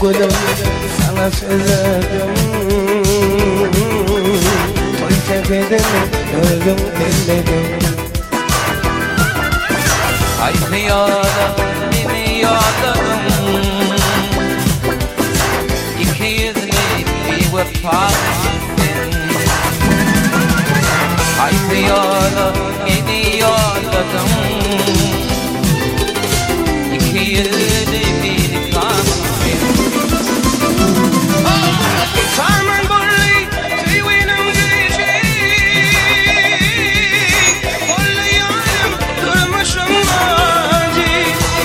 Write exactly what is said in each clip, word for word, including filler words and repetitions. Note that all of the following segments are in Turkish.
gülüm sana söyledim. Toy tepedim ölüm elledim. Ay hıyala beni yağladım, İki yüzlü bir vefasızsın. Ay hıyala beni yağladım, İki yüzlü bir kansın. Karman bolli tüyünün gülüşü, bolli yanım durmuşum acı.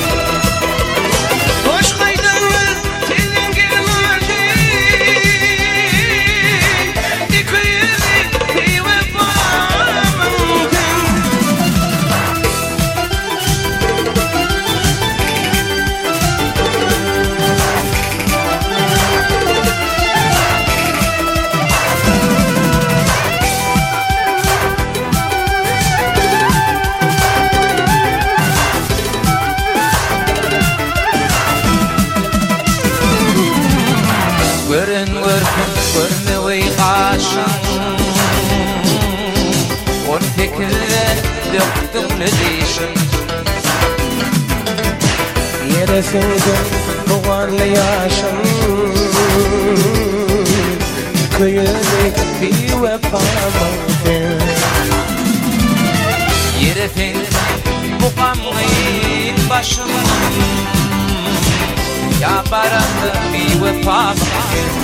Hoş kaydanlar tezin gelmacı, İki yüzlü bir vefamın. Görün görkün görmeyi kaşın, On fikirler döktüm ne değişim. Yere sığdım buğanlı yaşım, Kıyılık bir vefamın. Yerefin bu kamlayın başım, Yaparım bir vefasızsın.